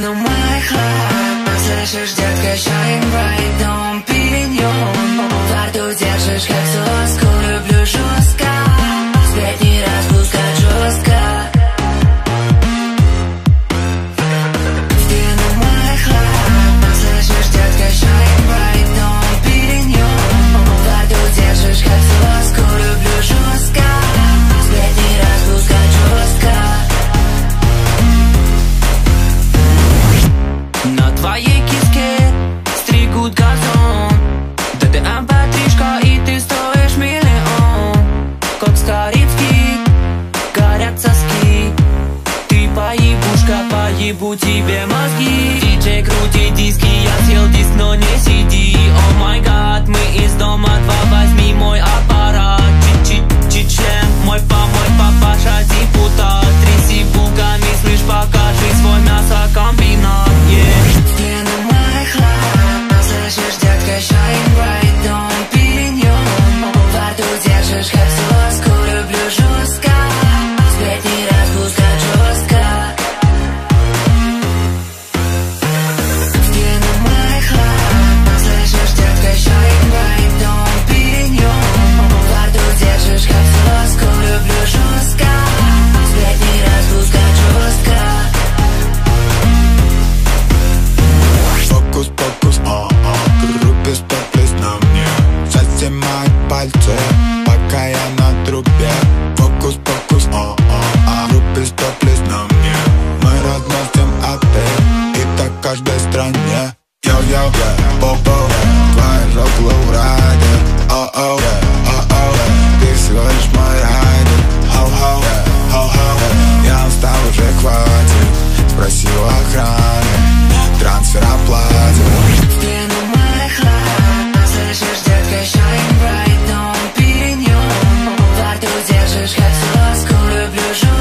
стену моих лап. Слышишь, детка, shine bright, дом пигмент. Во рту держишь, как соску, люблю жестко. Сплетни распускать жестко. Стену моих лап. Слышишь, детка, shine bright, дом пигмент. Во рту держишь, как соску, люблю жестко. Сплетни распускать жестко. На твоей киске стригут газон. Да ты ампатришка, и ты стоишь миллион. Кот Скорицкий, горят соски. Ты поебушка, поебу тебе мозги. Диджей, крути диски, я съел диск, но не сиди. О май гад, мы из дома 2, возьми мой аппарат. Чичен, мой папаша депутат. Тряси булками, слышь, покажи свой мясокомбинат. Стену моих лап. Слышишь, детка, shine bright, дом пигмент. Во рту держишь, как соску, люблю жестко. Сплетни распускать жестко. Стену моих лап. Слышишь, детка, shine bright, дом пигмент. Во рту держишь, как соску, люблю жестко. Сплетни распускать жестко. Фокус, фокус, крупис, топлес на мне. Зажимай пальцы, пока я на трубе. Фокус, фокус, крупис, топлес на мне. Мы разносим отель, и так в каждой стране. Йо-йо, бо-бо, твой рок лоурайдер. О-о, ты всего лишь мой райдер. Хоу-хоу, я устал, уже хватит. Спроси у охраны, трансфер оплатит. Стену моих лап. Слышишь, детка, shine bright, дом пигмент. Во рту держишь, как соску, люблю жестко.